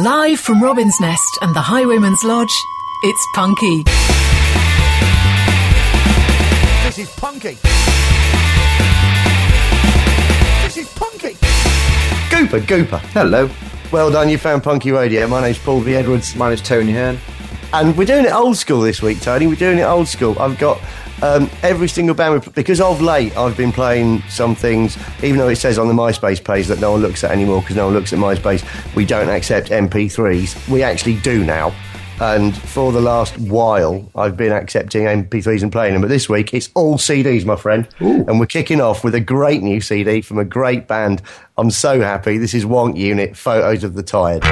Live from Robin's Nest and the Highwayman's Lodge, it's Punky. This is Punky. This is Punky. Gooper. Hello. Well done, you found Punky Radio. My name's Paul V. Edwards. My name's Tony Hearn. And we're doing it old school this week, Tony. We're doing it old school. I've got every single band, because of late I've been playing some things, even though it says on the MySpace page that no one looks at anymore because no one looks at MySpace, we don't accept MP3s. We actually do now. And for the last while, I've been accepting MP3s and playing them. But this week, it's all CDs, my friend. Ooh. And we're kicking off with a great new CD from a great band. I'm so happy. This is Wonk Unit, Photos of the Tired.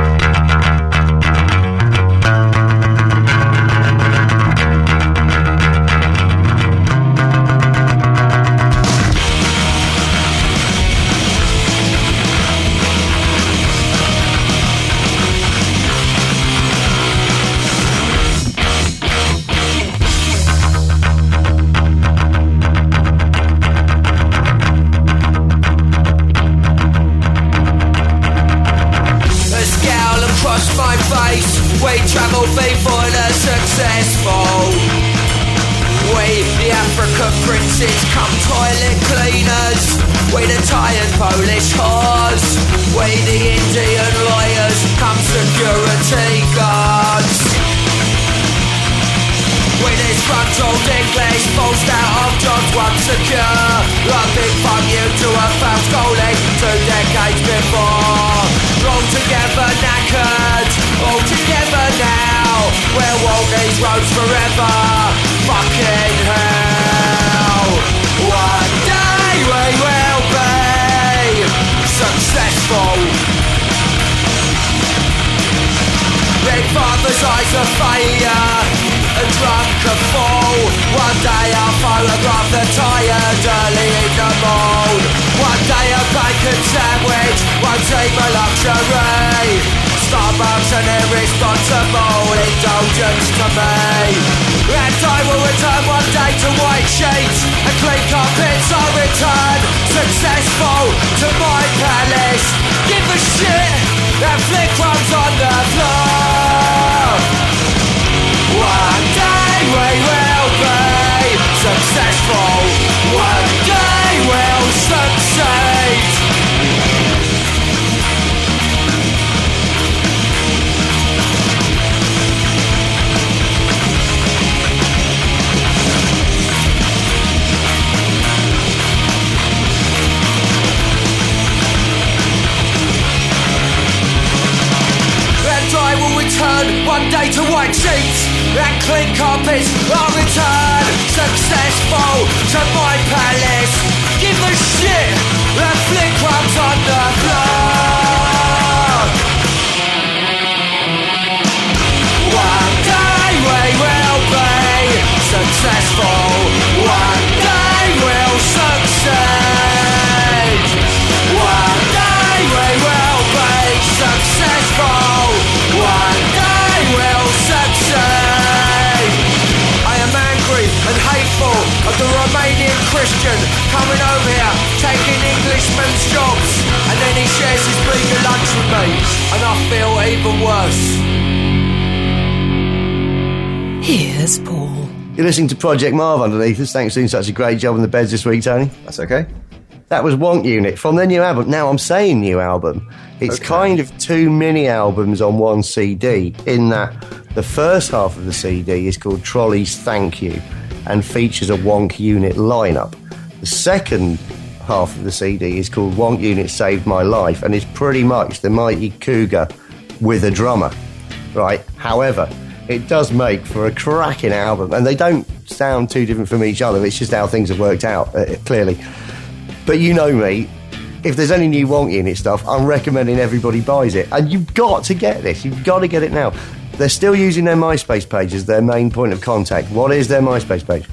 Here's Paul. You're listening to Project Marv underneath us. Thanks for doing such a great job on the beds this week, Tony. That's okay. That was Wonk Unit from their new album. Now, I'm saying new album. It's kind of two mini albums on one CD, in that the first half of the CD is called Trolley's Thank You and features a Wonk Unit lineup. The second half of the CD is called Wonk Unit Saved My Life and is pretty much the Mighty Cougar with a drummer, right? However, it does make for a cracking album, and they don't sound too different from each other. It's just how things have worked out, clearly. But you know me, if there's any new Wonk Unit stuff, I'm recommending everybody buys it. And you've got to get this. You've got to get it now. They're still using their MySpace page as their main point of contact. What is their MySpace page?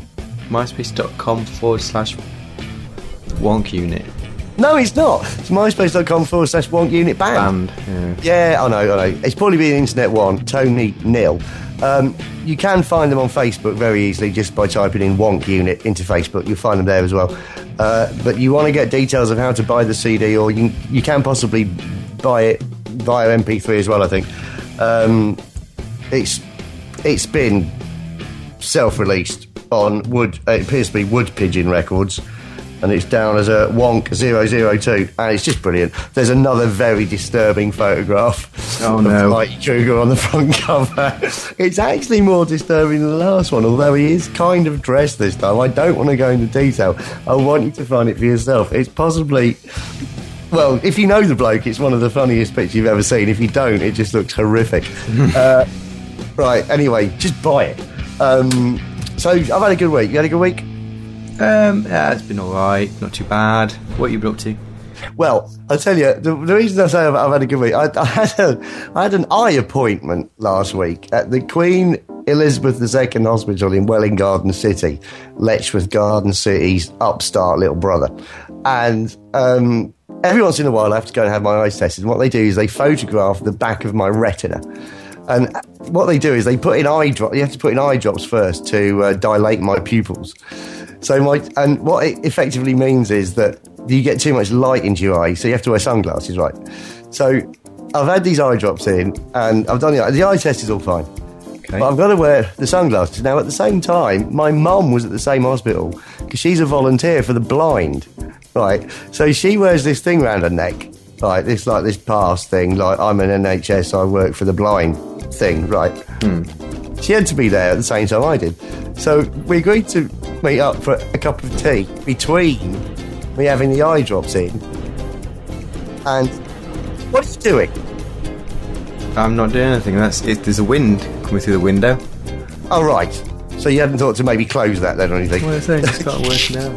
MySpace.com/Wonk Unit. No, it's not. It's myspace.com/Wonk Unit Band. Yeah, I know. It's probably been Internet One, Tony Nil. You can find them on Facebook very easily just by typing in Wonk Unit into Facebook. You'll find them there as well. But you want to get details of how to buy the CD, or you can possibly buy it via MP3 as well, I think. It's been self-released on Wood. It appears to be Wood Pigeon Records, and it's down as a Wonk 002, and it's just brilliant. There's another very disturbing photograph of Mike Kruger on the front cover. It's actually more disturbing than the last one, although he is kind of dressed this time. I don't want to go into detail. I want you to find it for yourself. It's possibly... Well, if you know the bloke, it's one of the funniest pictures you've ever seen. If you don't, it just looks horrific. Right, anyway, just buy it. So, I've had a good week. You had a good week? Yeah, it's been alright. Not too bad. What have you been up to? Well, I'll tell you, the reason I say I've had a good week, I had an eye appointment last week at the Queen Elizabeth II Hospital in Welwyn Garden City, Letchworth Garden City's upstart little brother. And every once in a while I have to go and have my eyes tested. And what they do is they photograph the back of my retina. And what they do is they put in eye drops. You have to put in eye drops first to dilate my pupils. So what it effectively means is that you get too much light into your eye, so you have to wear sunglasses, right? So I've had these eye drops in, and I've done the eye test is all fine. Okay. But I've got to wear the sunglasses. Now, at the same time, my mum was at the same hospital, because she's a volunteer for the blind, right? So she wears this thing around her neck, right? This pass thing, like I'm an NHS, I work for the blind thing, right? She had to be there at the same time I did. So we agreed to meet up for a cup of tea between me having the eye drops in. And what are you doing? I'm not doing anything. There's a wind coming through the window. Oh, right. So you hadn't thought to maybe close that then or anything? Well, I say, just start working out.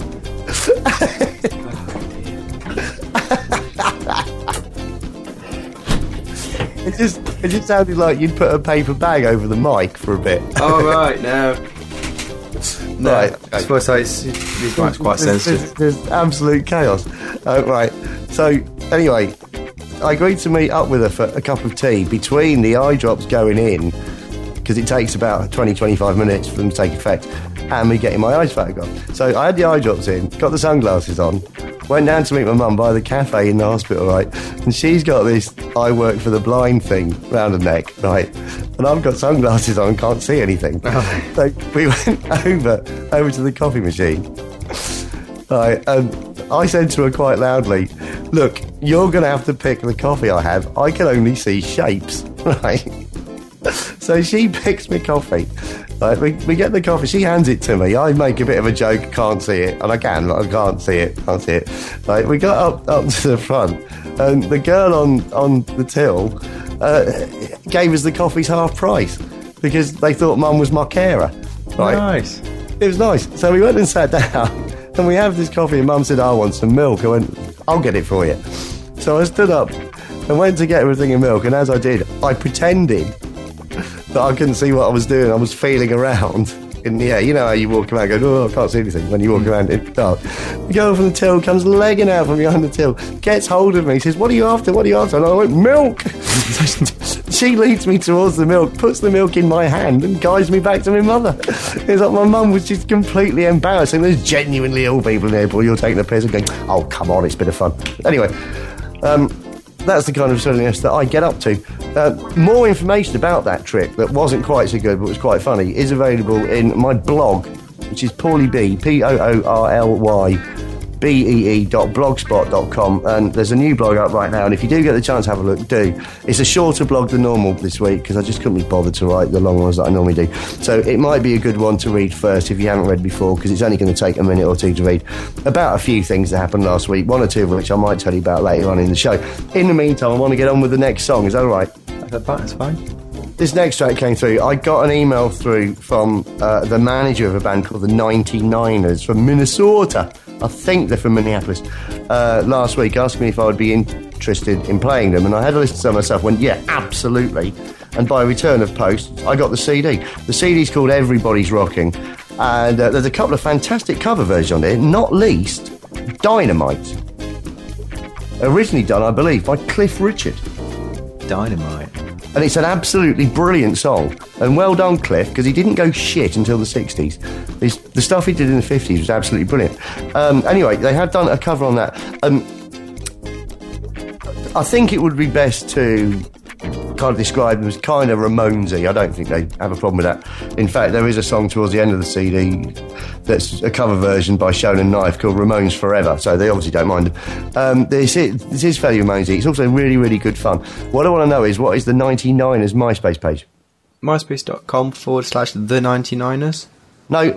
It just sounded like you'd put a paper bag over the mic for a bit. Oh, right, no. Right. I suppose these mics quite sensitive. There's absolute chaos. Right. So, anyway, I agreed to meet up with her for a cup of tea between the eye drops going in, because it takes about 20-25 minutes for them to take effect, and me getting my eyes photographed. So I had the eye drops in, got the sunglasses on, went down to meet my mum by the cafe in the hospital, right? And she's got this I work for the blind thing round her neck, right? And I've got sunglasses on and can't see anything. Oh. So we went over to the coffee machine, right? And I said to her quite loudly, look, you're going to have to pick the coffee I have. I can only see shapes, right? So she picks me coffee. Right, we get the coffee. She hands it to me. I make a bit of a joke. Can't see it, and I can't see it. Right, we got up to the front, and the girl on the till gave us the coffee's half price because they thought Mum was my carer. Right, nice. It was nice. So we went and sat down, and we have this coffee. And Mum said, "I want some milk." I went, "I'll get it for you." So I stood up and went to get everything in milk, and as I did, I pretended that I couldn't see what I was doing. I was feeling around in the air. You know how you walk around going, oh, I can't see anything when you walk around in the dark. The girl from the till comes legging out from behind the till, gets hold of me, says, what are you after? And I went, milk! She leads me towards the milk, puts the milk in my hand and guides me back to my mother. It's like my mum was just completely embarrassed. And there's genuinely ill people in here, boy, you're taking the piss and going, oh, come on, it's a bit of fun. Anyway, that's the kind of silliness that I get up to. More information about that trip that wasn't quite so good but was quite funny is available in my blog, which is PoorlyBee, PoorlyBee.blogspot.com, and there's a new blog up right now, and if you do get the chance to have a look, do. It's a shorter blog than normal this week because I just couldn't be bothered to write the long ones that I normally do. So it might be a good one to read first if you haven't read before, because it's only going to take a minute or two to read about a few things that happened last week, one or two of which I might tell you about later on in the show. In the meantime, I want to get on with the next song. Is that all right? That's fine. This next track came through. I got an email through from the manager of a band called the 99ers from Minnesota. I think they're from Minneapolis. Last week, asking me if I would be interested in playing them, and I had a listen to them myself. Went, yeah, absolutely. And by return of post, I got the CD. The CD's called Everybody's Rocking, and there's a couple of fantastic cover versions on it. Not least, Dynamite. Originally done, I believe, by Cliff Richard. Dynamite. And it's an absolutely brilliant song. And well done, Cliff, because he didn't go shit until the 60s. The stuff he did in the 50s was absolutely brilliant. Anyway, they had done a cover on that. I think it would be best to kind of describe them as kind of Ramonesy. I don't think they have a problem with that. In fact, there is a song towards the end of the CD that's a cover version by Shonen Knife called Ramones Forever, so they obviously don't mind them. This is fairly Ramonesy. It's also really, really good fun. What I want to know is, what is the 99ers MySpace page? myspace.com/the 99ers. No,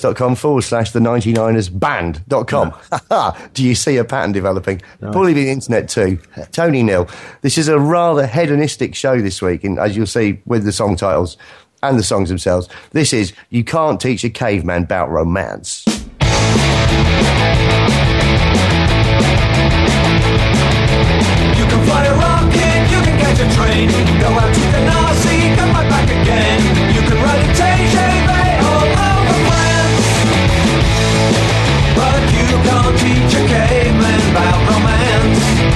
myspace.com/the99ersband.com. Do you see a pattern developing? No. Probably the internet too. Tony Nil. This is a rather hedonistic show this week, and as you'll see with the song titles and the songs themselves, this is You Can't Teach a Caveman About Romance. You can fly a rocket, you can catch a train, go out to the North Sea, come right back again. You can ride a TGV all over France, but you can't teach a caveman about romance.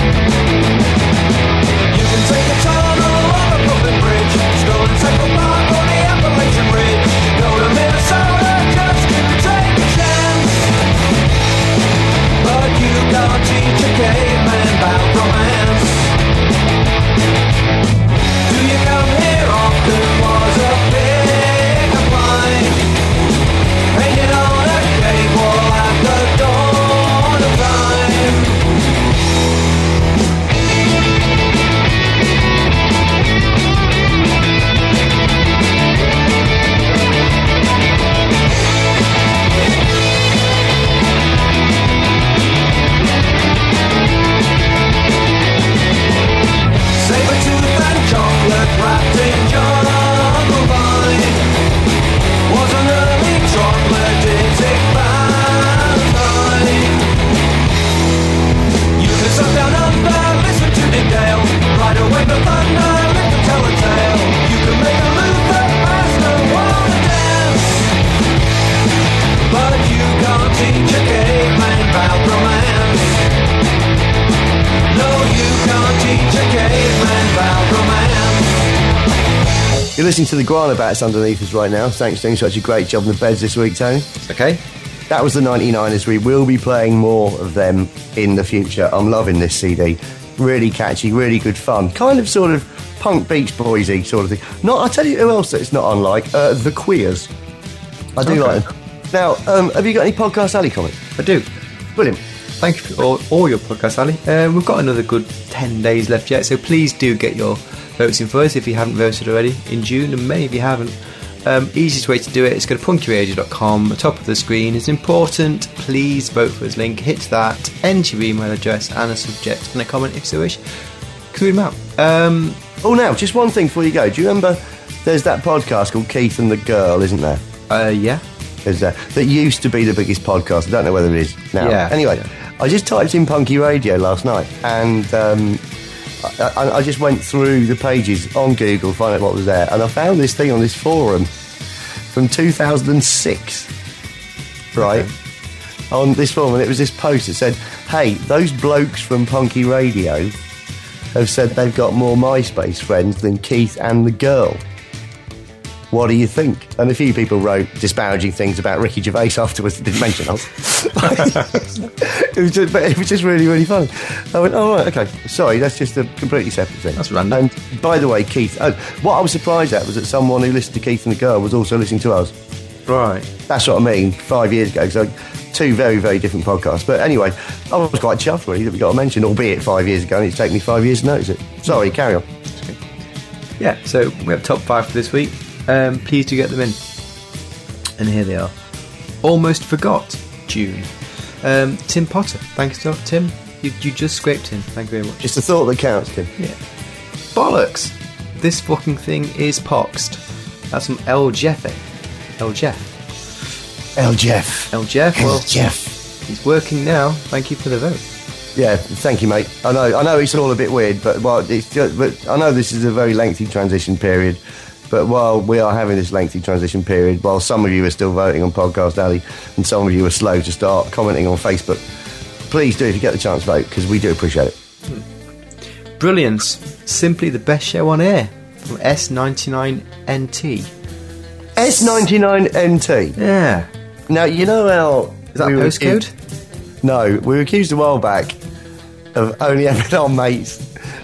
You can take a tunnel on a Brooklyn Bridge, stroll in Central Park or the Appalachian Ridge, go to Minnesota just to take a chance, but you can't teach a caveman about romance. Do you come here often? Was a bigger find, painted on a cave wall at the dawn of time. Saber-tooth and chocolate wrapped in jungle vine, was an early troglodytic valentine. You can suck down under, listen to Nick Dale, ride away the thunder, live to tell a tale. You can make a Luther master wanna dance, but you can't teach a caveman about romance. No, you can't teach a caveman about romance. You're listening to the Guana Bats underneath us right now. Thanks for doing such a great job in the beds this week, Tony. Okay. That was the 99ers. We will be playing more of them in the future. I'm loving this CD. Really catchy, really good fun. Kind of sort of punk Beach Boys-y sort of thing. I'll tell you who else that it's not unlike. The Queers. I do like them. Now, have you got any Podcast Alley comments? I do. Brilliant. Thank you for all your podcasts, Ali. We've got another good 10 days left yet, so please do get your votes in for us if you haven't voted already in June, and May if you haven't. Easiest way to do it is go to punkyradio.com. The top of the screen is important. Please vote for us link. Hit that. Enter your email address and a subject and a comment if so wish. Can we read them out? Now, just one thing before you go. Do you remember there's that podcast called Keith and the Girl, isn't there? Yeah. Is there? That used to be the biggest podcast. I don't know whether it is now. Yeah. Anyway, I just typed in Punky Radio last night, and I just went through the pages on Google to find out what was there, and I found this thing on this forum from 2006, right? Okay. On this forum, and it was this post that said, hey, those blokes from Punky Radio have said they've got more MySpace friends than Keith and the Girl. What do you think? And a few people wrote disparaging things about Ricky Gervais afterwards. Didn't mention us. It was just really, really funny. I went, oh, right, okay. Sorry, that's just a completely separate thing. That's random. And by the way, Keith, what I was surprised at was that someone who listened to Keith and the Girl was also listening to us. Right. That's what I mean, 5 years ago. So two very, very different podcasts. But anyway, I was quite chuffed, really, that we got a mention, albeit 5 years ago, and it's taken me 5 years to notice it. Sorry, carry on. Yeah, so we have top 5 for this week. Please do get them in. And here they are. Almost Forgot, June. Tim Potter. Thanks, Tim. You just scraped in. Thank you very much. Just a thought that counts, Tim. Yeah. Bollocks. This fucking thing is poxed. That's from El Jeff. El Jeff. El Jeff. El Jeff. El Well, Jeff. He's working now. Thank you for the vote. Yeah, thank you, mate. I know it's all a bit weird, but I know this is a very lengthy transition period. But while we are having this lengthy transition period, while some of you are still voting on Podcast Alley and some of you are slow to start commenting on Facebook, please do, if you get the chance, vote, because we do appreciate it. Brilliance. Simply the best show on air. From S99NT. S99NT? Yeah. Now, you know how... Is that a postcode? No, we were accused a while back of only having our mates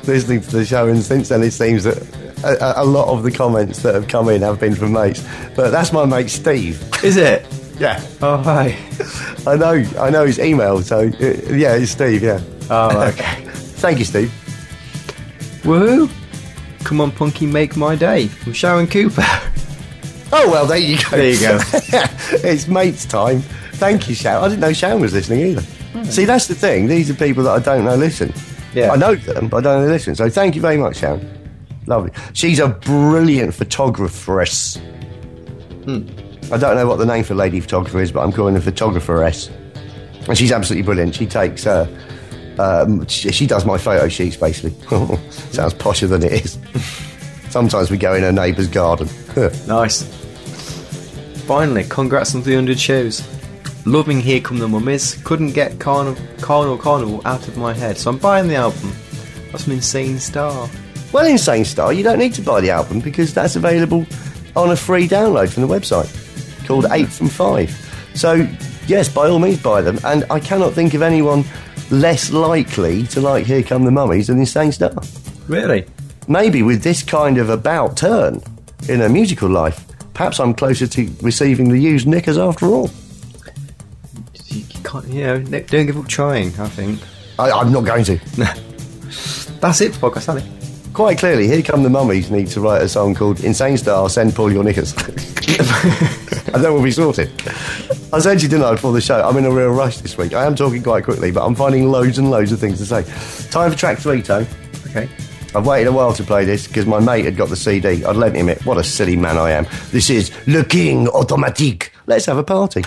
listening to the show, and since then it seems that a lot of the comments that have come in have been from mates. But that's my mate Steve. Is it? Yeah. Oh, hi. I know his email, so yeah, it's Steve, yeah. Oh, okay. Thank you, Steve. Woohoo! Come on, Punky, make my day. From Sharon Cooper. Oh, well, there you go. There you go. It's mates time. Thank you, Sharon. I didn't know Sharon was listening either. See, that's the thing. These are people that I don't know listen. Yeah. I know them, but I don't know they listen. So thank you very much, Sharon. Lovely. She's a brilliant photographeress. I don't know what the name for lady photographer is, but I'm calling her photographeress. And she's absolutely brilliant. She takes... she does my photo sheets, basically. Sounds posher than it is. Sometimes we go in her neighbour's garden. Nice. Finally, congrats on 300 shows. Loving Here Come the Mummies. Couldn't get Carnival out of my head, so I'm buying the album. That's an Insane Star. Well, Insane Star, you don't need to buy the album because that's available on a free download from the website called 8 from 5. So, yes, by all means buy them. And I cannot think of anyone less likely to like Here Come the Mummies than Insane Star. Really? Maybe with this kind of about turn in her musical life, perhaps I'm closer to receiving the used knickers after all. You can't, don't give up trying, I think. I'm not going to. That's it for Podcast Alley. Quite clearly, Here Come the Mummies need to write a song called Insane Star, Send Paul Your Knickers. And then we'll be sorted. I said you didn't know before the show, I'm in a real rush this week. I am talking quite quickly, but I'm finding loads and loads of things to say. Time for track 3, Tone. Okay. I've waited a while to play this because my mate had got the CD. I'd lent him it. What a silly man I am. This is Le King Automatique. Let's have a party.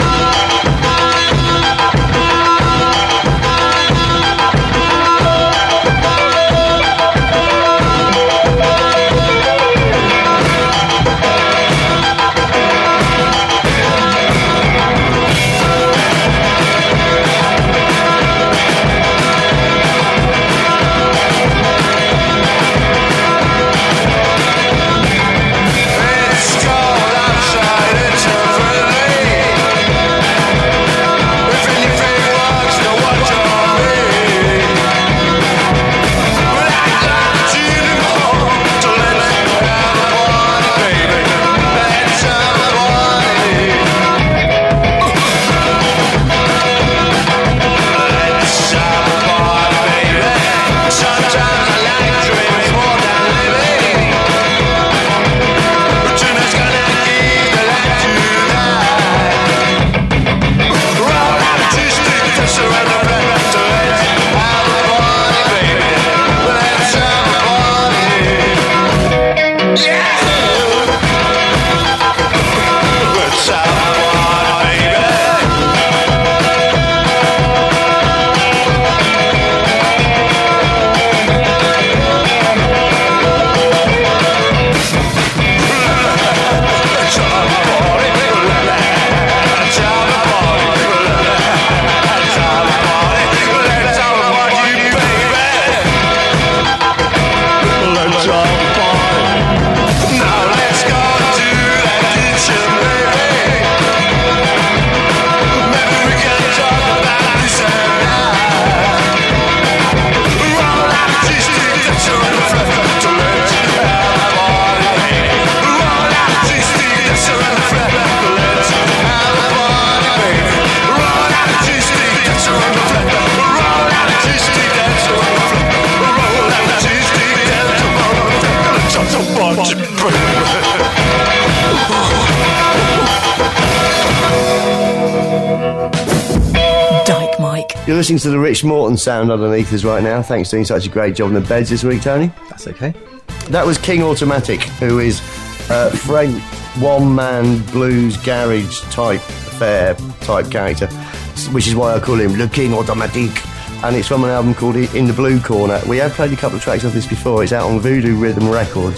Dyke Mike. You're listening to the Rich Morton sound underneath us right now. Thanks for doing such a great job on the beds this week, Tony. That's okay. That was King Automatic, who is a French one-man blues garage type affair type character, which is why I call him Le King Automatique. And it's from an album called In the Blue Corner. We have played a couple of tracks of this before. It's out on Voodoo Rhythm Records.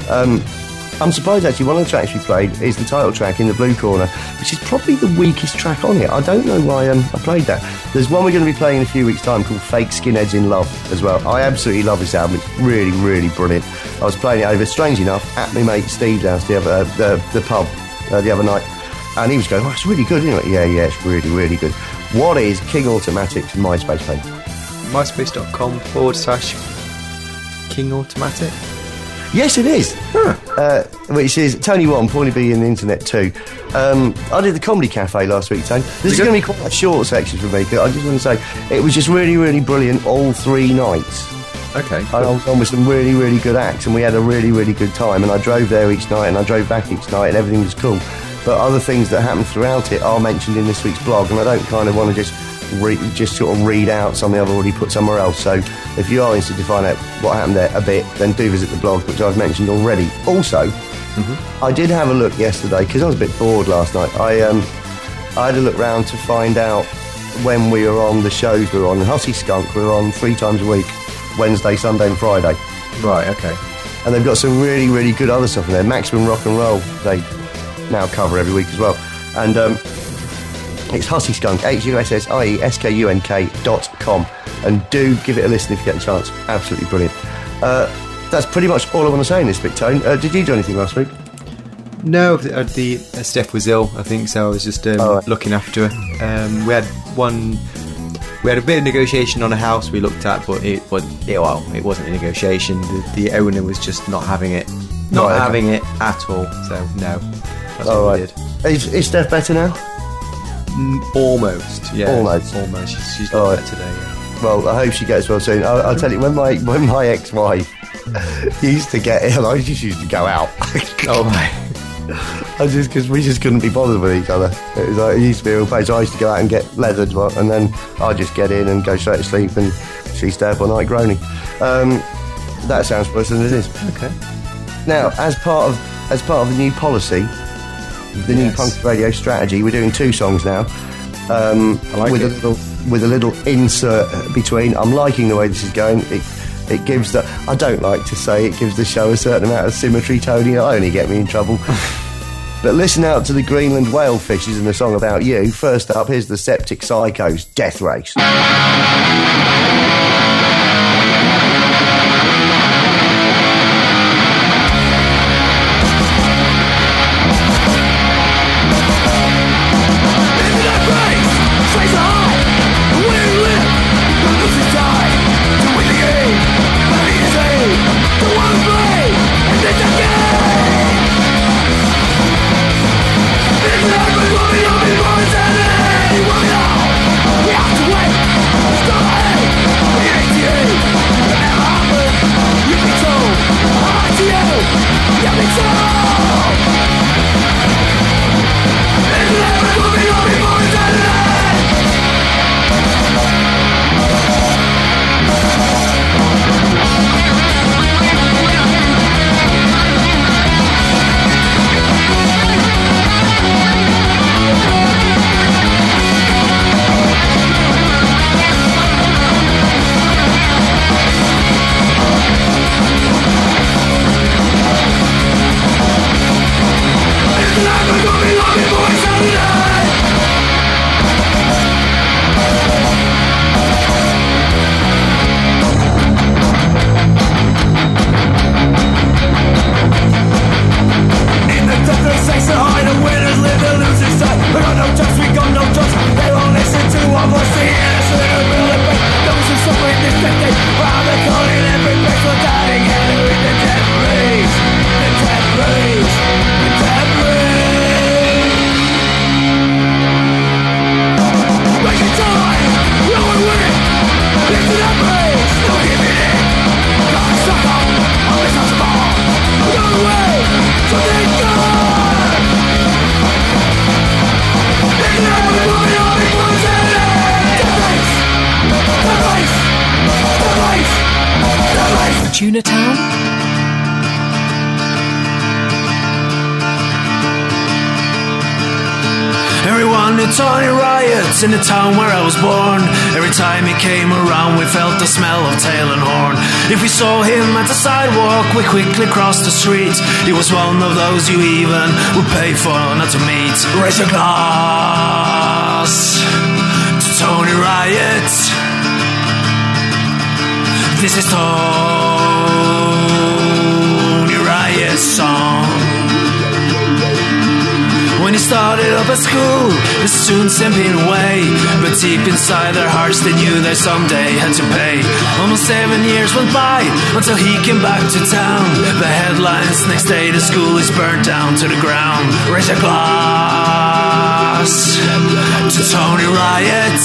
I'm surprised actually one of the tracks we played is the title track In the Blue Corner, which is probably the weakest track on it. I don't know why I played that. There's one we're going to be playing in a few weeks' time called Fake Skinheads in Love as well. I absolutely love this album. It's really, really brilliant. I was playing it over, strangely enough, at my mate Steve's house, the pub, the other night. And he was going, oh, it's really good, isn't it? Yeah, it's really, really good. What is King Automatic's MySpace page? MySpace.com/. King Automatic? Yes, it is. Which is Tony 1, Paulie B and the Internet 2. I did the Comedy Cafe last week, Tony. This is going to be quite a short section for me, 'cause I just want to say it was just really, really brilliant all 3 nights. Okay. I was on with some really, really good acts, and we had a really, really good time. And I drove there each night, and I drove back each night, and everything was cool. But other things that happened throughout it are mentioned in this week's blog, and I don't kind of want to just sort of read out something I've already put somewhere else. So if you are interested to find out what happened there a bit, then do visit the blog, which I've mentioned already. Also, I did have a look yesterday, because I was a bit bored last night. I had a look round to find out when we were on the shows we were on. And Hussy Skunk, we were on 3 times a week, Wednesday, Sunday and Friday. Right, okay. And they've got some really, really good other stuff in there. Maximum Rock and Roll, they now cover every week as well. And it's Hussy Skunk, HUSSIESKUNK.com. And do give it a listen if you get a chance. Absolutely brilliant. That's pretty much all I want to say in this bit, Tone. Did you do anything last week? No, Steph was ill, I think, so I was just looking after her. We had a bit of negotiation on a house we looked at, but it wasn't a negotiation. The owner was just not having it. Not having it at all, so no. That's what we did. Is Steph better now? Almost, yeah. Almost. She's got better today, yeah. Well, I hope she gets well soon. I'll tell you, when my ex-wife used to get ill, I just used to go out. Oh my! Because we just couldn't be bothered with each other. It was like, it used to be a real pain. So I used to go out and get leathered, and then I'd just get in and go straight to sleep, and she'd stay up all night groaning. That sounds worse than it is. Okay. Now, as part of the new policy, the new punk radio strategy, we're doing 2 songs now. I like with it. With a little insert between. I'm liking the way this is going. It gives the, I don't like to say it gives the show a certain amount of symmetry, Tony. It'll only get me in trouble. But listen out to the Greenland whale fishes and the song about you. First up, here's the Septic Psychos, Death Race. Tuna Town? Everyone knew Tony Riots in the town where I was born. Every time he came around we felt the smell of tail and horn. If we saw him at the sidewalk we quickly crossed the street. He was one of those you even would pay for not to meet. Raise your glass to Tony Riot. This is Tony Riot's song. We When he started up at school, the students sent him away. But deep inside their hearts they knew they someday had to pay. Almost 7 years went by until he came back to town. The headlines next day, the school is burnt down to the ground. Raise a glass to Tony Riot.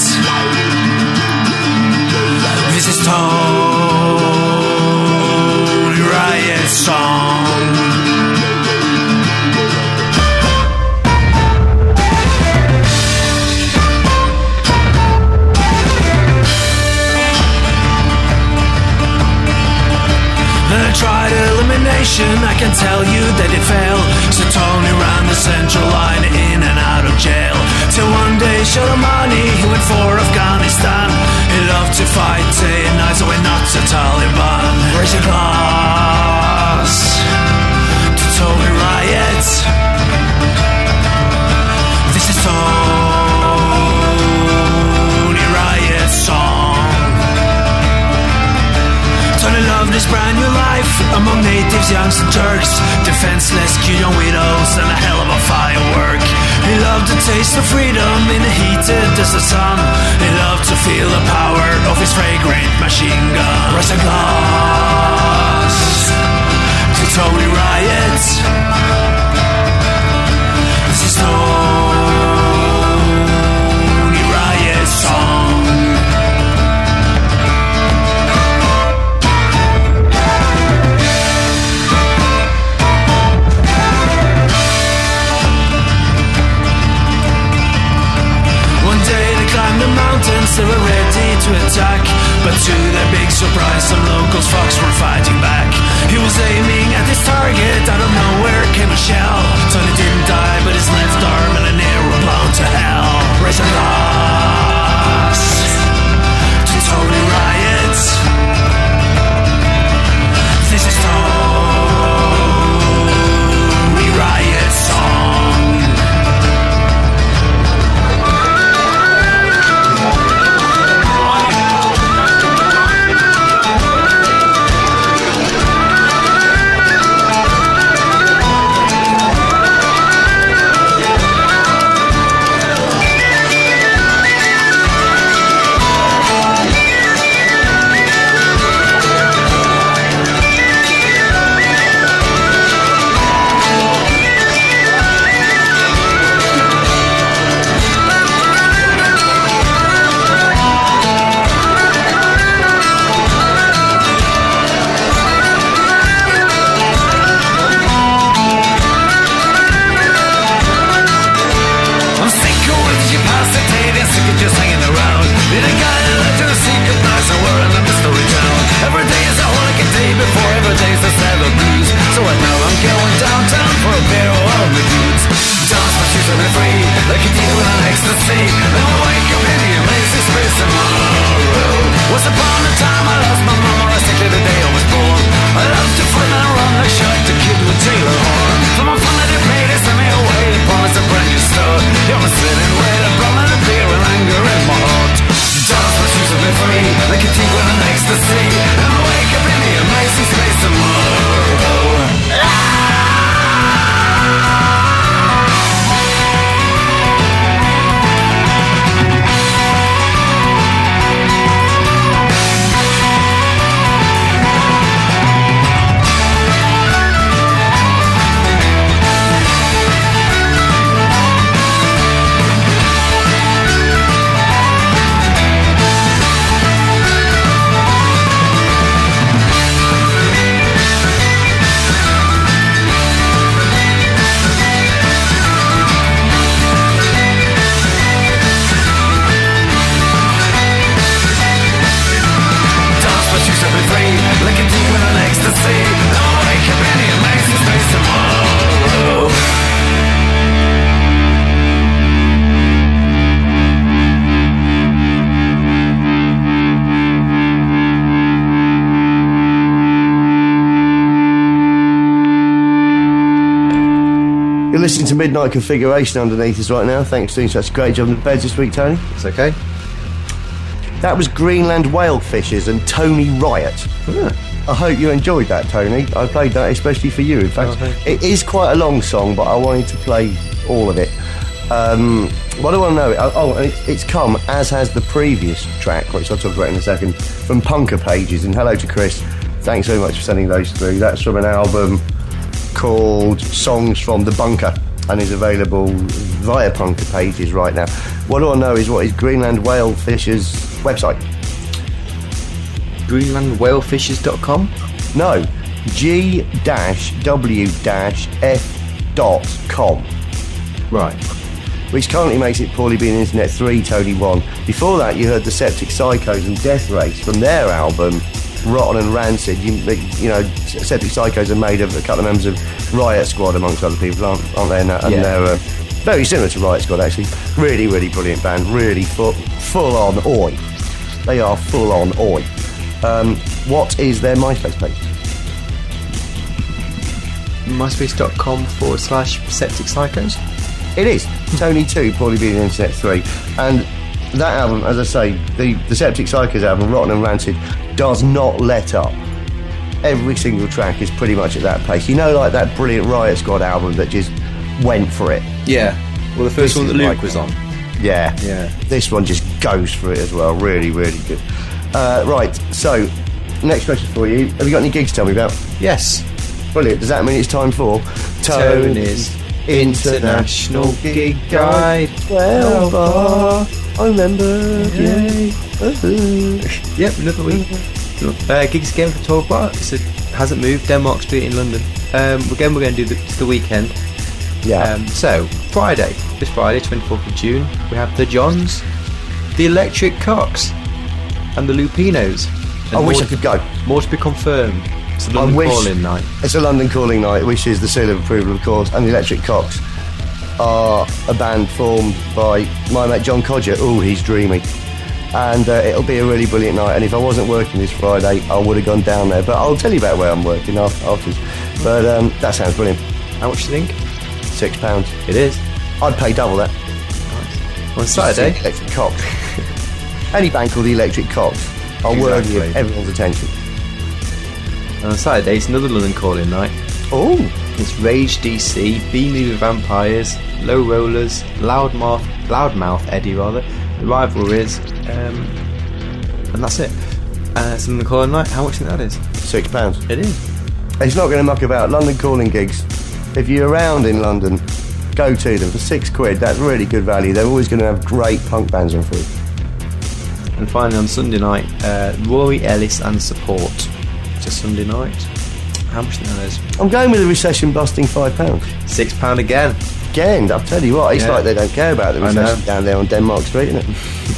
This is Tony Riot's song. Then I tried elimination, I can tell you that it failed. So Tony ran the central line in and out of jail. Till one day Shalamani, he went for Afghanistan. He loved to fight day and night, so we're not to Taliban. Raise a glass to Tony Riot. This is Tony Riot's song. Tony loved his brand new life among natives, youngs and Turks, defenseless, cute young widows, and a hell of a firework. He loved the taste of freedom in the heated desert sun. He loved to feel the power of his fragrant machine gun. Raise a glass to Tony Riot. This is Tony Riot's song. Climbed the mountains, they were ready to attack. But to their big surprise, some locals fox were fighting back. He was aiming at his target, out of nowhere came a shell. Tony didn't die, but his left arm and an arrow blown to hell. Raise a glass to Tony Riot. This is Tony Riot's song. You're listening to Midnight Configuration underneath us right now. Thanks for doing such a great job in the beds this week, Tony. It's okay. That was Greenland Whale Fishers and Tony Riot. Yeah. I hope you enjoyed that, Tony. I played that especially for you. In fact, it is quite a long song, but I wanted to play all of it. What do I know? It's come, as has the previous track, which I'll talk about in a second, from Punker Pages. And hello to Chris. Thanks very much for sending those through. That's from an album called Songs from the Bunker, and is available via Punker Pages right now. What do I know is what is Greenland Whalefishers' website? GreenlandWhalefishers.com? No, g-w-f.com. Right. Which currently makes it Paulie Bean Internet 3, Tony 1. Before that, you heard the Septic Psychos and Death Race from their album Rotten and Rancid. You know, Septic Psychos are made of a couple of members of Riot Squad, amongst other people, aren't they? And they're very similar to Riot Squad, actually. Really, really brilliant band. Really full on oi. They are full on oi. What is their MySpace page? MySpace.com/Septic Psychos. It is Tony 2, Paulie Bean Internet 3, and that album, as I say, the Septic Psychos album, Rotten and Rancid, does not let up. Every single track is pretty much at that pace. You know, like that brilliant Riot Squad album that just went for it. Yeah. Well, the first one that Luke was on. Yeah. Yeah. This one just goes for it as well. Really, really good. Right. So, next question for you. Have you got any gigs to tell me about? Yes. Brilliant. Does that mean it's time for Tony's International Gig Guide. 12 bar. I remember. Yay. Yep, another week. Gigs again for 12 bar. It hasn't moved. Denmark Street in London. We're going to do the weekend. Yeah. So, this Friday, 24th of June, we have the Johns, the Electric Cocks, and the Lupinos. And I wish I could go. More to be confirmed. It's a London calling night. It's a London calling night, which is the seal of approval, of course. And the Electric Cocks are a band formed by my mate John Codger. Oh, he's dreamy. And it'll be a really brilliant night. And if I wasn't working this Friday, I would have gone down there. But I'll tell you about where I'm working afterwards. But that sounds brilliant. How much do you think? £6. It is. I'd pay double that. Nice. On Saturday? The Electric Cocks. Any band called the Electric Cocks are worthy of everyone's attention. And on Saturday, it's another London calling night. Oh. It's Rage DC, B-Movie Vampires, Low Rollers, Loudmouth Eddie, the Rivalries, and that's it. It's London calling night. How much do you think that is? £6. It is. It's not going to muck about. London calling gigs. If you're around in London, go to them for £6. That's really good value. They're always going to have great punk bands on for you. And finally on Sunday night, Roy Ellis and Support. It's a Sunday night. How much do you think that is? I'm going with a recession busting £5. £6 again. Again, I'll tell you what, it's like they don't care about the recession down there on Denmark Street, isn't it?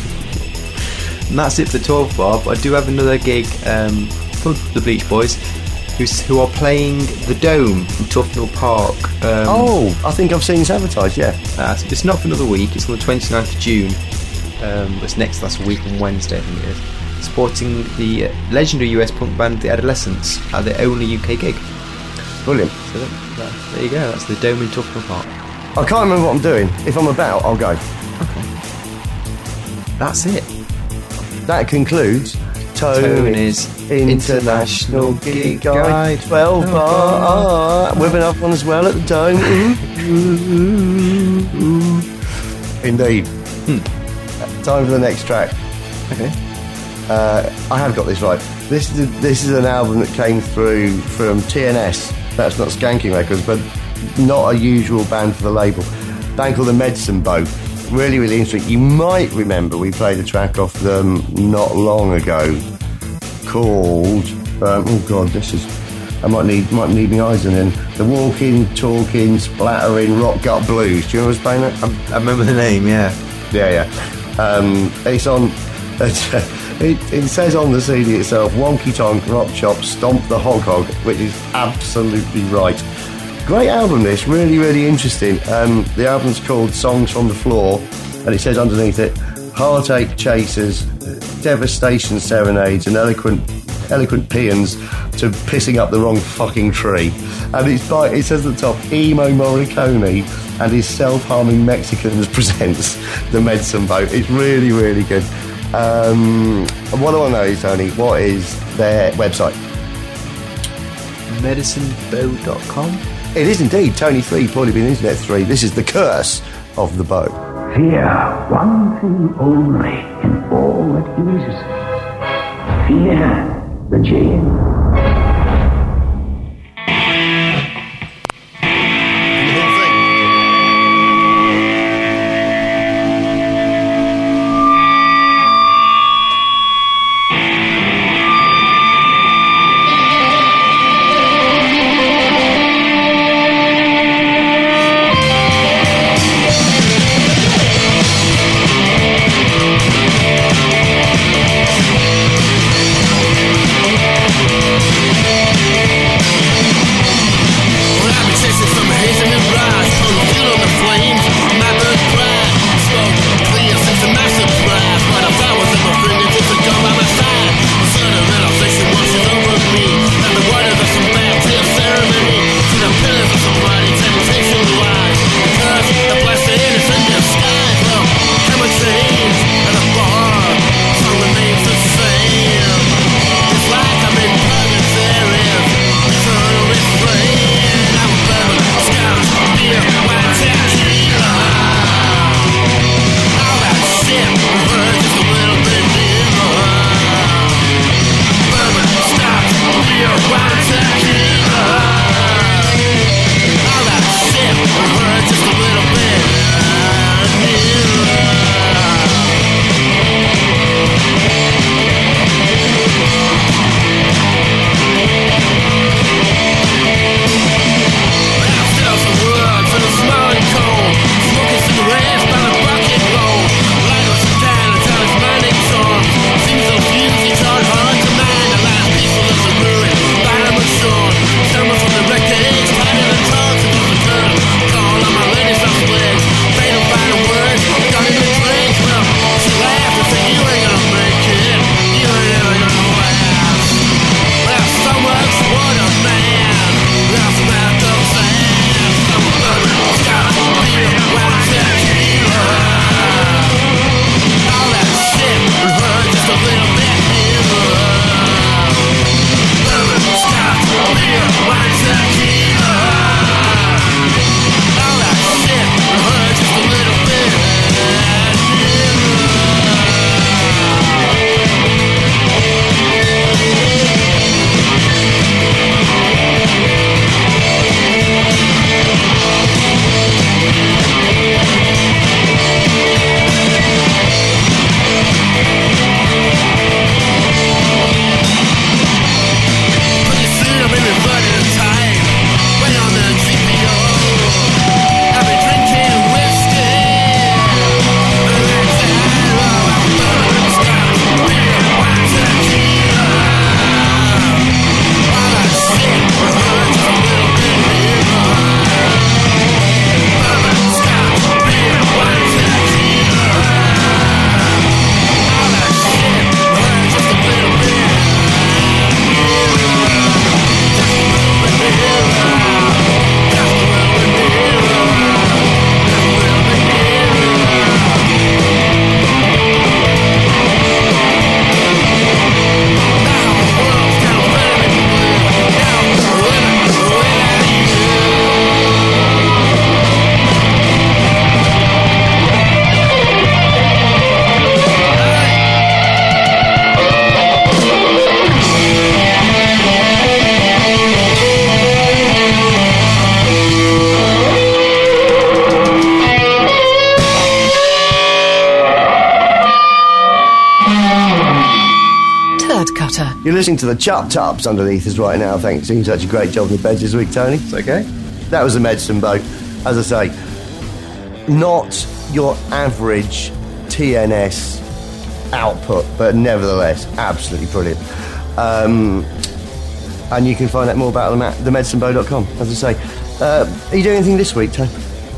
And that's it for the 12 bar. But I do have another gig from the Bleach Boys, who are playing the Dome in Tufnell Park. I think I've seen this advertised, yeah. It's not for another week. It's on the 29th of June. It's next last week on Wednesday, I think it is. Supporting the legendary US punk band The Adolescents at their only UK gig. Brilliant. So there you go. That's the Dome in Tufnell Park. I can't remember what I'm doing. If I'm about, I'll go. Okay. That's it. That concludes Tony's International Gig Guide 12 bar. With another one as well at the Dome. Indeed. Time for the next track. Okay. I have got this right. This is an album that came through from TNS. That's not Skanking Records, but not a usual band for the label. A band called the Medicine Boat. Really, really interesting. You might remember we played a track off them not long ago called I might need my eyes on him. The Walking, Talking, Splattering Rock Gut Blues. Do you remember us playing that? I remember the name, yeah. Yeah. It's on. It says on the CD itself, Wonky Tonk, Rock Chop, Stomp the Hog, which is absolutely right. Great album this, really, really interesting. The album's called Songs from the Floor, and it says underneath it, Heartache Chasers, Devastation Serenades, and Eloquent Paeans to Pissing Up the Wrong Fucking Tree. And it says at the top, Emo Morricone and his Self-Harming Mexicans presents the Medicine Boat. It's really, really good. What do I know, Tony? What is their website? Medicinebow.com. It is indeed Tony 3, Paulie Bean Internet 3. This is The Curse of the Bow. Fear one thing only in all that is. Fear the Jane. You're listening to the Chop Tops underneath us right now. Thanks for doing such a great job in the beds this week, Tony. It's okay. That was the Medicine Bow. As I say, not your average TNS output, but nevertheless, absolutely brilliant. And you can find out more about them at themedicinebow.com, as I say. Are you doing anything this week, Tony?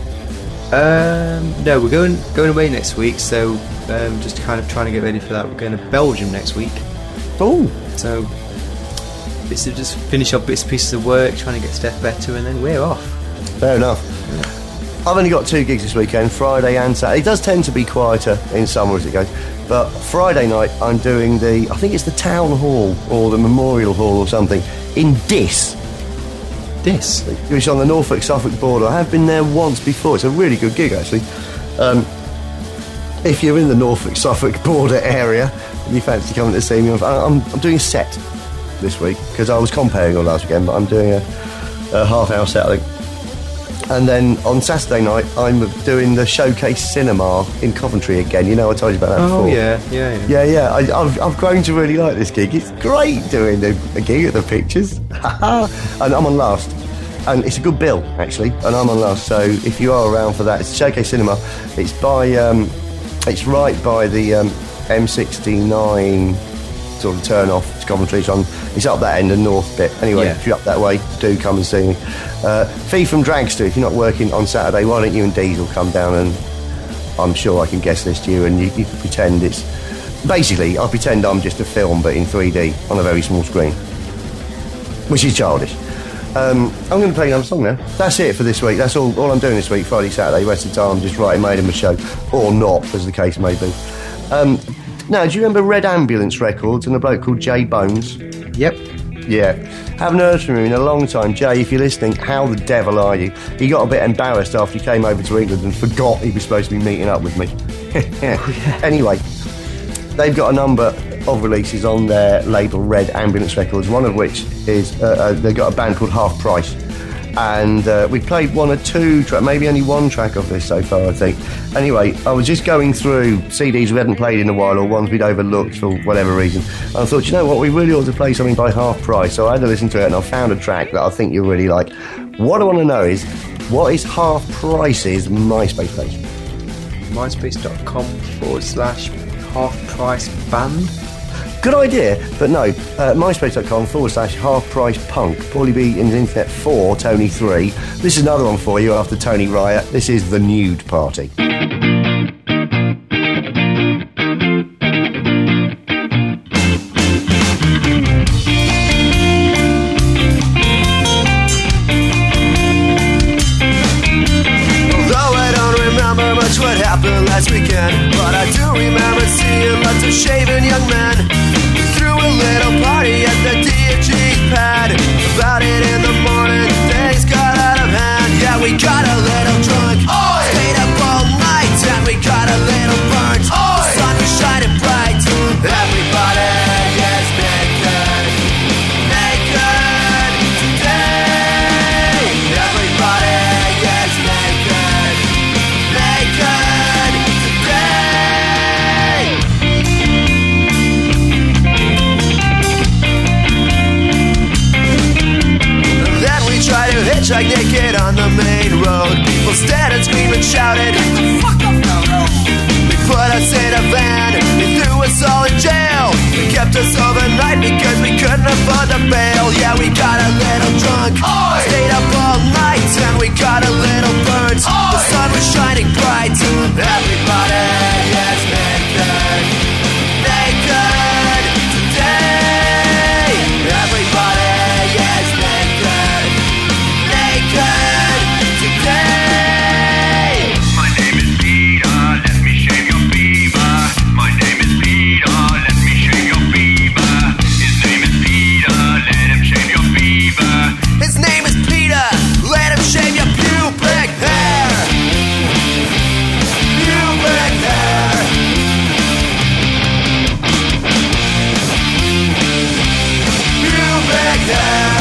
No, we're going away next week, so just kind of trying to get ready for that. We're going to Belgium next week. Oh. So it's to just finish up bits and pieces of work, trying to get Steph better, and then we're off. Fair enough. I've only got 2 gigs this weekend, Friday and Saturday. It does tend to be quieter in summer as it goes, but Friday night I'm doing I think it's the Town Hall or the Memorial Hall or something in Diss. This? Which is on the Norfolk-Suffolk border. I have been there once before. It's a really good gig, actually. If you're in the Norfolk-Suffolk border area and you fancy coming to see me, I'm doing a set this week because I was comparing all last weekend, but I'm doing a half-hour set, I think. And then on Saturday night, I'm doing the Showcase Cinema in Coventry again. You know, I told you about that before. Oh, yeah. Yeah. I've grown to really like this gig. It's great doing a gig at the Pictures. And I'm on last. And it's a good bill, actually. And I'm on last. So if you are around for that, it's Showcase Cinema. It's by, it's right by the M69 sort of turn off to Coventry. It's up that end, the north bit. Anyway, if you're up that way, do come and see me. Fee from Dragster, if you're not working on Saturday, why don't you and Diesel come down, and I'm sure I can guest list you, and you can pretend it's... Basically, I pretend I'm just a film, but in 3D, on a very small screen. Which is childish. I'm going to play another song now. That's it for this week. That's all I'm doing this week, Friday, Saturday. The rest of the time I'm just writing Made him a show. Or not, as the case may be. Now, do you remember Red Ambulance Records and a bloke called Jay Bones? Yep. Yeah. Haven't heard from him in a long time. Jay, if you're listening, how the devil are you? He got a bit embarrassed after he came over to England and forgot he was supposed to be meeting up with me. Anyway, they've got a number of releases on their label Red Ambulance Records, one of which is they've got a band called Half Price. And we played one or two tracks, maybe only one track of this so far, I think. Anyway, I was just going through CDs we hadn't played in a while, or ones we'd overlooked for whatever reason. And I thought, you know what, we really ought to play something by Half Price. So I had to listen to it, and I found a track that I think you'll really like. What I want to know is, what is Half Price's MySpace page? MySpace.com/halfpriceband. Good idea, but no. MySpace.com/halfpricepunk. Paulie B in the internet for Tony 3. This is another one for you after Tony Riot. This is The Nude Party. What happened last weekend, but I do remember seeing lots of shaven young men. We threw a little party at the D&G pad. About it in the morning, things got out of hand. Yeah, we got a little drunk, stayed up all night, and we got a little burnt. The sun was shining bright. Everybody is naked, naked today. Everybody is naked, naked today. And then we tried to hitchhike naked on the main road. People stared and screamed and shouted, "Get the fuck off the road!" They put us in a van, they threw us all in jail. They kept us overnight because we couldn't afford the bail. Yeah, we got a little drunk, stayed up all night, and we got a little burnt. The sun was shining bright. Everybody is naked, naked today. Everybody is naked, naked today. My name is Peter, let me shave your beaver. My name is Peter, let me shave your beaver. His name is Peter, let him shave your beaver. His name is Peter, let him shave your pubic hair. Pubic hair. Pubic hair.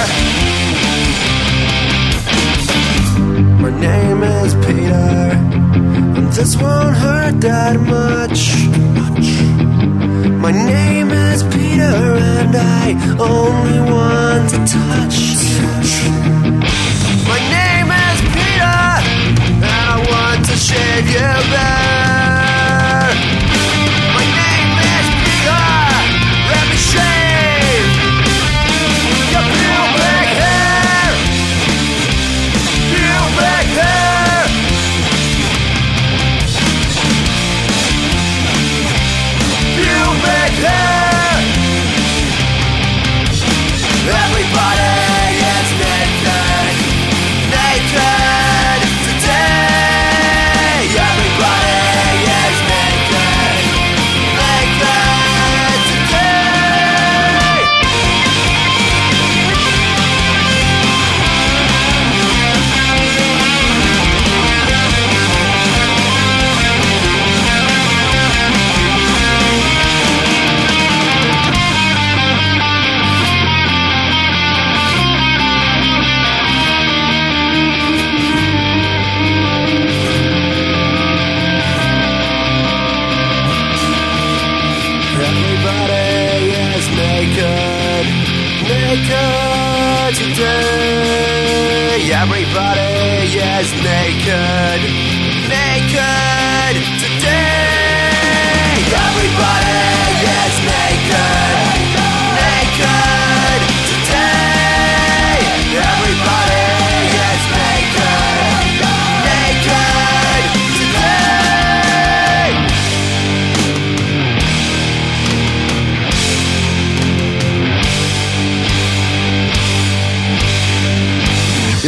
My name is Peter, and this won't hurt that much. My name is Peter, and I only want to touch. My name is Peter, and I want to shave you bare. My name is Peter, let me shave your pubic hair. Pubic hair. Pubic hair. Everybody is naked, naked today. Everybody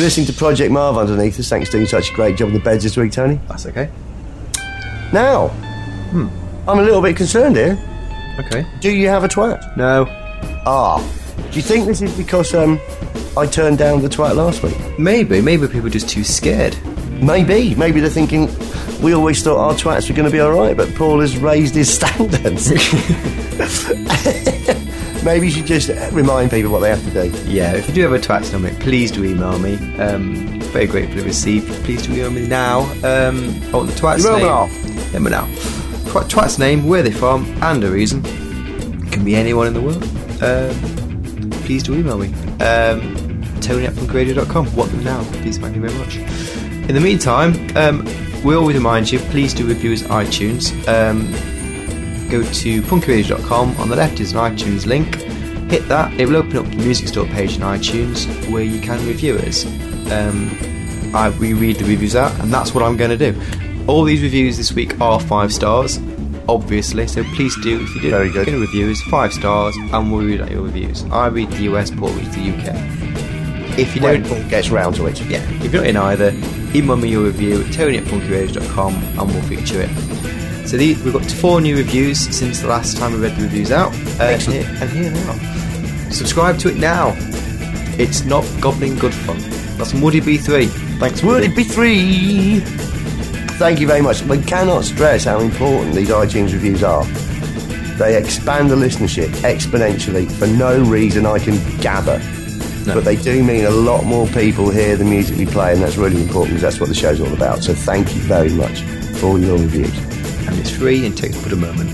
You're listening to Project Marv underneath us. Thanks for doing such a great job on the beds this week, Tony. That's okay. Now, I'm a little bit concerned here. Okay. Do you have a twat? No. Do you think this is because I turned down the twat last week? Maybe people are just too scared. Maybe they're thinking we always thought our twats were going to be alright, but Paul has raised his standards. Maybe you should just remind people what they have to do. Yeah, if you do have a twat comment, please do email me. Very grateful to receive. Please do email me now. I want the twat's name. Yeah, but now. Twat's name, where they're from, and a reason. It can be anyone in the world. Please do email me. Tony@punkradio.com. Want them now. Please, thank you very much. In the meantime, we always remind you, please do reviews on iTunes. Go to punkradio.com. On the left is an iTunes link. Hit that. It will open up the music store page in iTunes where you can review us. We read the reviews out, and that's what I'm going to do. All these reviews this week are 5 stars, obviously, so please do, if you do Very good. get a review, it's 5 stars, and we'll read out your reviews. I read the US, Paul reads the UK. If you When don't, Paul gets round to it. yeah, if you're not in either, email me your review at tony@punkradio.com and we'll feature it. So we've got 4 new reviews since the last time we read the reviews out. Excellent. Here now. Subscribe to it now. It's not gobbling good fun. That's Woody B3. Thanks, Would Woody. it be 3? Thank you very much. We cannot stress how important these iTunes reviews are. They expand the listenership exponentially for no reason I can gather. No. But they do mean a lot more people hear the music we play, and that's really important because that's what the show's all about. So thank you very much for all your reviews. And it's free and takes but a moment.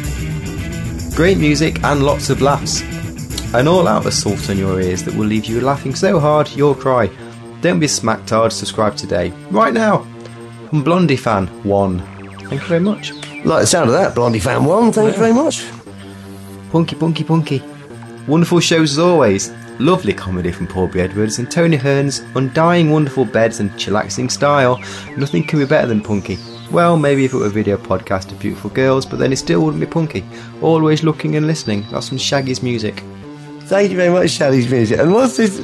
Great music and lots of laughs. An all-out assault on your ears that will leave you laughing so hard you'll cry. Don't be smacked hard. Subscribe today. Right now. From Blondie Fan 1. Thank you very much. Like the sound of that, Blondie Fan 1. Thank you very much. Punky, punky, punky. Wonderful shows as always. Lovely comedy from Paul B. Edwards and Tony Hearn's undying wonderful beds and chillaxing style. Nothing can be better than Punky. Well, maybe if it were a video podcast of beautiful girls, but then it still wouldn't be Punky. Always looking and listening. That's from Shaggy's music. Thank you very much, Shaddy's music. And what's this?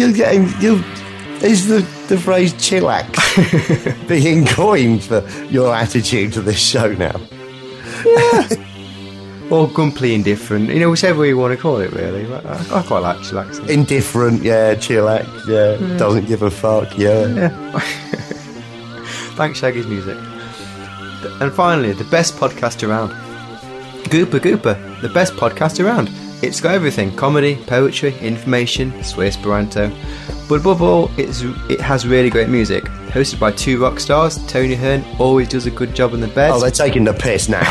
Is the phrase chillax being coined for your attitude to this show now? Or grumpy indifferent. You know, whichever you want to call it, really. I quite like chillaxing. Indifferent, yeah, chillax, yeah, doesn't give a fuck, yeah. Thanks, Shaggy's music. And finally, the best podcast around. Gooper Gooper, the best podcast around. It's got everything: comedy, poetry, information, Swiss Esperanto. But above all, it has really great music. Hosted by 2 rock stars, Tony Hearn always does a good job in the bed. Oh, they're taking the piss now.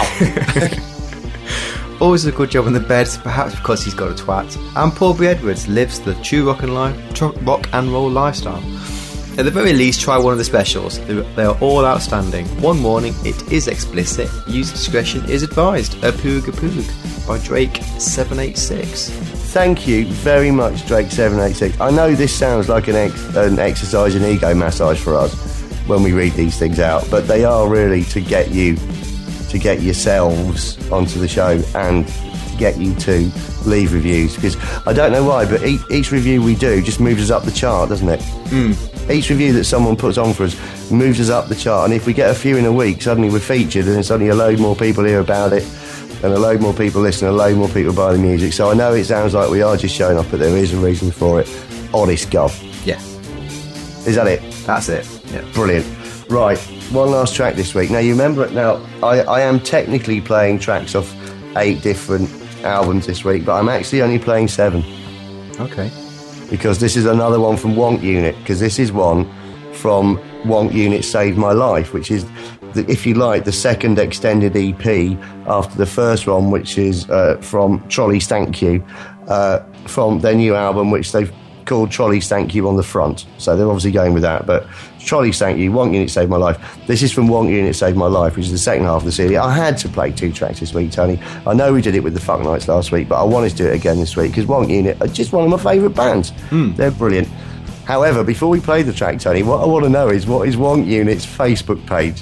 Always a good job in the bed, perhaps because he's got a twat. And Paul B. Edwards lives the true rock and roll lifestyle. At the very least, try one of the specials. They are all outstanding. One Morning, it is explicit. User discretion is advised. A Poog a Poog by Drake786. Thank you very much, Drake786. I know this sounds like an exercise in ego massage for us when we read these things out, but they are really to get yourselves onto the show and to get you to leave reviews, because I don't know why, but each review we do just moves us up the chart, doesn't it? Each review that someone puts on for us moves us up the chart, and if we get a few in a week, suddenly we're featured, and then suddenly a load more people hear about it, and a load more people listen, a load more people buy the music. So I know it sounds like we are just showing up, but there is a reason for it. Honest God. Yeah. Is that it? That's it. Yeah. Brilliant. Right, one last track this week. Now, you remember it now, I am technically playing tracks off 8 different albums this week, but I'm actually only playing 7. Okay. Because this is another one from Wonk Unit, because this is one from Wonk Unit Saved My Life, which is, if you like, the second extended EP after the first one, which is from Trolley's Thank You, from their new album, which they've called Trolley's Thank You on the front. So they're obviously going with that, but Trolley's Thank You, Wonk Unit Saved My Life. This is from Wonk Unit Saved My Life, which is the second half of the CD. I had to play 2 tracks this week, Tony. I know we did it with the Fuck Nights last week, but I wanted to do it again this week because Wonk Unit are just one of my favourite bands. They're brilliant. However, before we play the track, Tony, what I want to know is, what is Wonk Unit's Facebook page?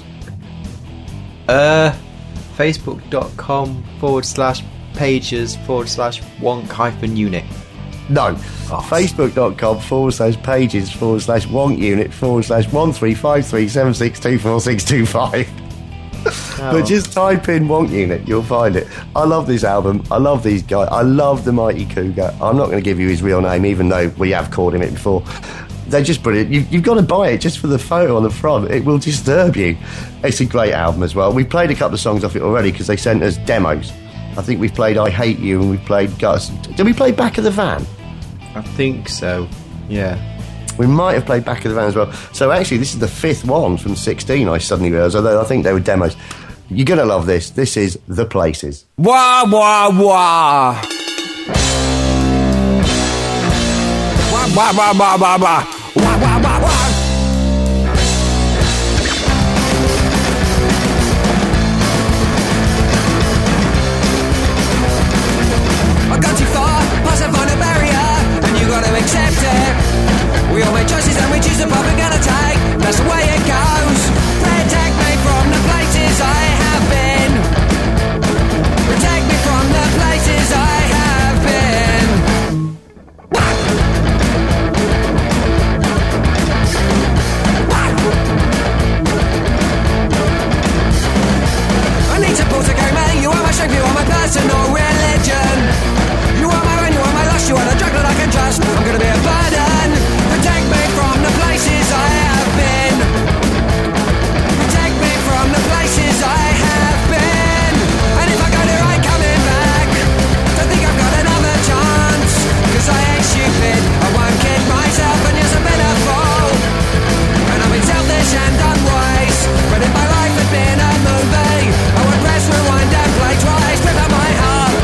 Facebook.com/pages/Wonk-Unit. No. Facebook.com/pages/wonk unit/13537624625. But just type in Wonk Unit, you'll find it. I love this album. I love these guys. I love the Mighty Cougar. I'm not going to give you his real name, even though we have called him it before. They're just brilliant. You've got to buy it just for the photo on the front. It will disturb you. It's a great album as well. We've played a couple of songs off it already because they sent us demos. I think we've played I Hate You and we've played Guts. Did we play Back of the Van? I think so, yeah. We might have played Back of the Van as well. So actually, this is the 5th one from 16, I suddenly realised, although I think they were demos. You're going to love this. This is The Places. Wah, wah, wah. Wah, wah, wah, wah, wah, wah. Wah, wah, wah, wah. I got too far, past a final barrier, and you got to accept it. We all make choices and we choose the path we're gonna take. That's the way it goes. Protect me from the places I have been. Protect me from the places I have been. I need support to carry me. You are my strength, you are my personal religion. You are my own, you are my lust, you are the drug that I can trust. I'm gonna be a burden. Protect me from the places I have been. Protect me from the places I have been. And if I go there, I ain't coming back. Don't think I've got another chance. Cause I ain't stupid, I won't kid myself and use a metaphor. And I've been selfish and unwise. But if my life had been a movie, I would press rewind and play twice. Rip out my heart.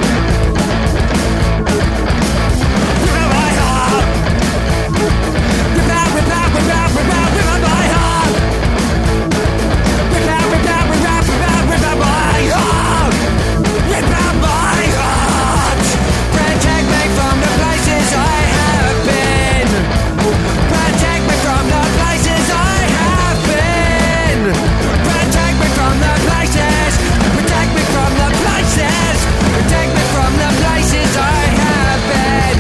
Rip out my heart. Rip out, rip out, rip out, rip out, rip out my heart. Rip out, rip out, rip out, rip out, rip out my heart. Rip out my heart. Protect me from the places I have been. Protect me from the places I have been. Protect me from the places. Protect me from the places. Protect me from the places I have been.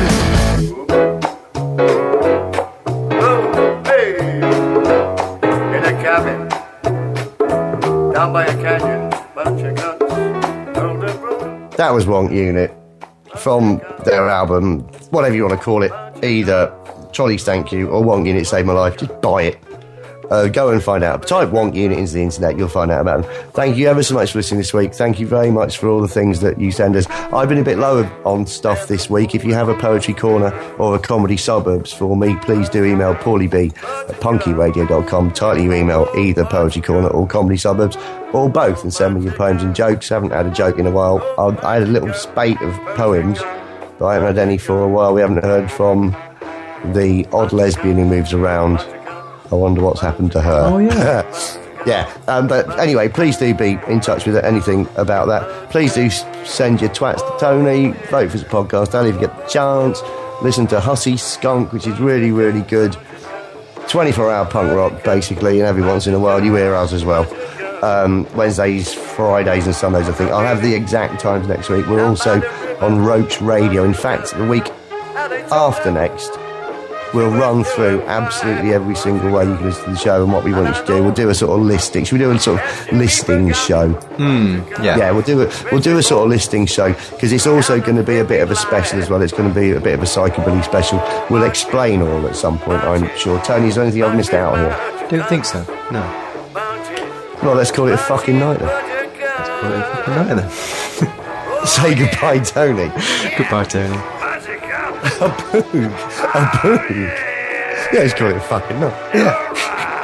Hey, in a cabin, down by a canyon, bunch of guns, golden road. That was Wonk Unit from their album, whatever you want to call it, either Trolley's Thank You or Wonk Unit Saved My Life. Just buy it. Go and find out. Type Wonk Unit into the internet, you'll find out about them. Thank you ever so much for listening this week. Thank you very much for all the things that you send us. I've been a bit low on stuff this week. If you have a poetry corner or a comedy suburbs for me, please do email paulieb@punkyradio.com. Title your email either poetry corner or comedy suburbs or both and send me your poems and jokes. I haven't had a joke in a while. I had a little spate of poems, but I haven't had any for a while. We haven't heard from the odd lesbian who moves around. I wonder what's happened to her. Oh, yeah. Yeah, but anyway, please do be in touch with anything about that. Please do send your twats to Tony. Vote for his podcast, Ali, if you get the chance. Listen to Hussy Skunk, which is really, really good. 24-hour punk rock, basically, and every once in a while you hear us as well. Wednesdays, Fridays and Sundays, I think. I'll have the exact times next week. We're also on Roach Radio. In fact, the week after next, we'll run through absolutely every single way you can listen to the show and what we want you to do. We'll do a sort of listing. Should we do a sort of listing show? Yeah. Yeah, we'll do a sort of listing show because it's also going to be a bit of a special as well. It's going to be a bit of a psychobilly special. We'll explain all at some point, I'm sure. Tony, is there anything I've missed out here? Don't think so, no. Well, let's call it a fucking night then. Let's call it a fucking night then. Say goodbye, Tony. Goodbye, Tony. A boog. Yeah, let's call it a fucking night. Yeah.